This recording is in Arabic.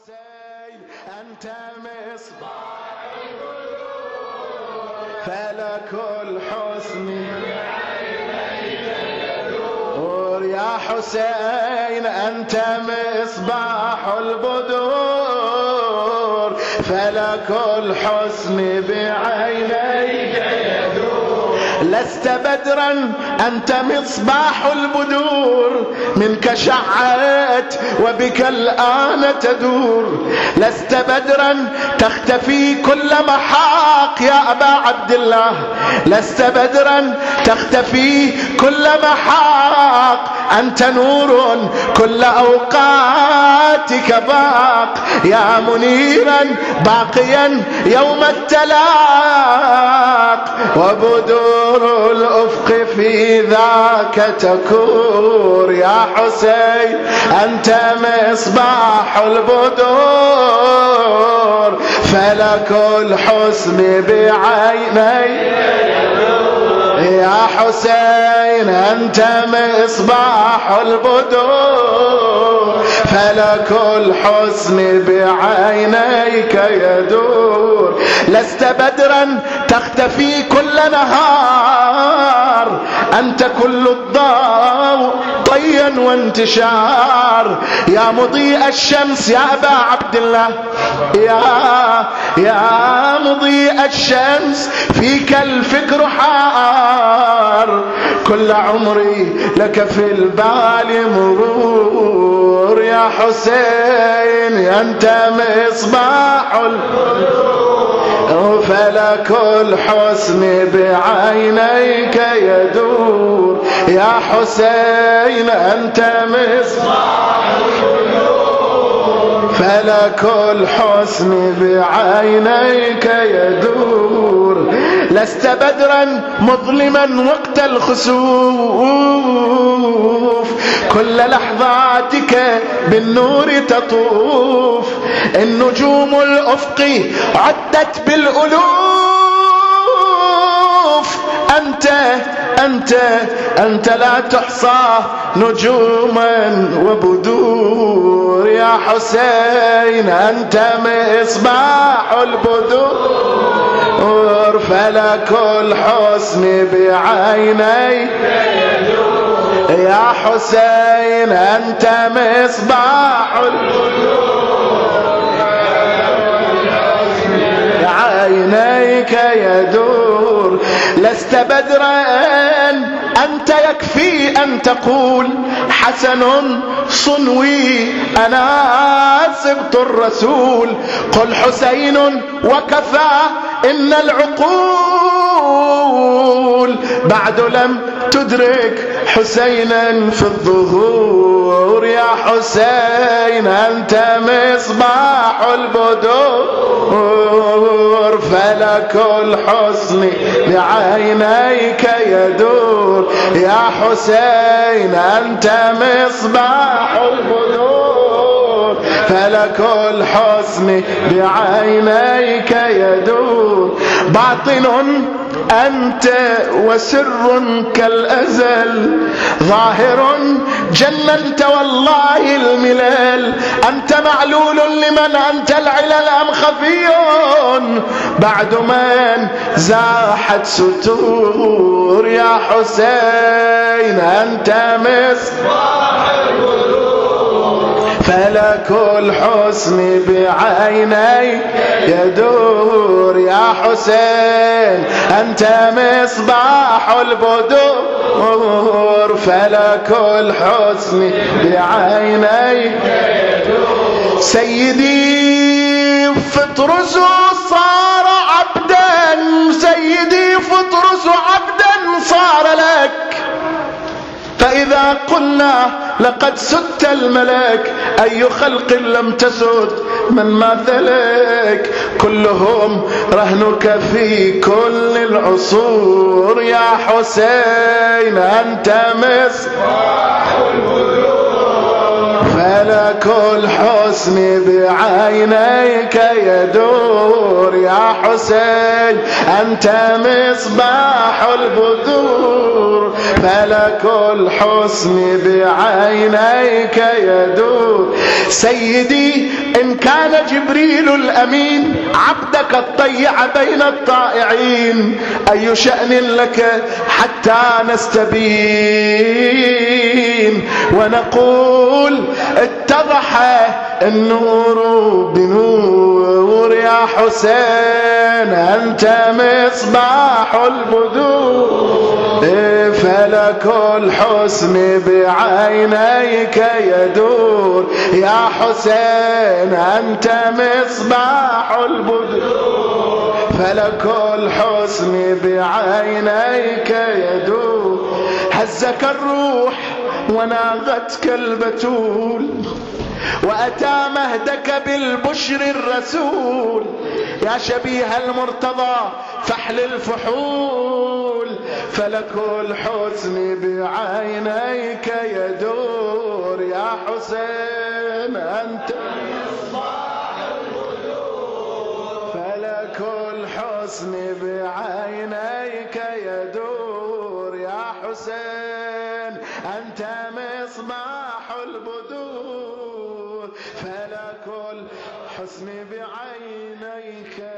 حسين أنت مصباح فلك الحسن يا حسين أنت مصباح البدور فلك الحسن بعينيك يدور لست بدرا أنت مصباح البدور منك شعت وبك الآن تدور لست بدرا تختفي كل محاق يا أبا عبد الله لست بدرا تختفي كل محاق أنت نور كل أوقاتك باق يا منيرا باقيا يوم التلاق وبدور الأفق في ذاك تكور يا حسين أنت مصباح البدور فلك الحسن بعيني يا حسين أنت مصباح البدور فلك الحسن بعينيك يدور لست بدرا تختفي كل نهار أنت كل الضوء طيا وانتشار يا مضيء الشمس يا أبا عبد الله يا مضيء الشمس فيك الفكر حار كل عمري لك في البال مرور يا حسين أنت مصباح فلك الحسن بعينيك يدور يا حسين أنت مصباح فلك الحسن بعينيك يدور لست بدرا مظلما وقت الخسوف كل لحظاتك بالنور تطوف النجوم الأفق عدت بالألوف أنت لا تحصى نجوما وبدور يا حسين أنت مصباح البدور فلك الحسن بعيني يا حسين أنت مصباح بعينيك يدور لست بدرا أنت يكفي أن تقول حسن صنوي أنا سبط الرسول قل حسين وكفى إن العقول بعد لم تدرك حسينا في الظهور يا حسين أنت مصباح البدور فلك الحسن بعينيك يدور يا حسين أنت مصباح البدور فلك الحسن بعينيك يدور باطن أنت وسر كالأزل ظاهر جننت والله الملال أنت معلول لمن أنت العلل أم خفي بعد من زاحت ستور يا حسين أنت مصباح البدور فلك الحسن بعيني يدور يا حسين أنت مصباح البدور فلك الحسن بعيني يدور سيدي فطرس صار عبدا سيدي فطرس عبدا صار لك فإذا قلنا لقد سدت الملك أي خلق لم تسد من مثلك كلهم رهنك في كل العصور يا حسين أنت مصباح البدور فلك الحسن بعينيك يدور يا حسين أنت مصباح البدور فلك الحسن بعينيك يدور. سيدي إن كان جبريل الأمين عبدك الطيع بين الطائعين، أي شأن لك حتى نستبين ونقول اتضح النور بنور يا حسين أنت مصباح البدور. فلك الحسن بعينيك يدور يا حسين أنت مصباح البدور. فلك الحسن بعينيك يدور. هزك الروح وناغتك البتول وأتى مهدك بالبشر الرسول. يا شبيه المرتضى فحل الفحول. فلك الحسن بعينيك يدور يا حسين أنت مصباح البدور. فلك الحسن بعينيك يدور يا حسين أنت مصباح البدور. فلك الحسن بعينيك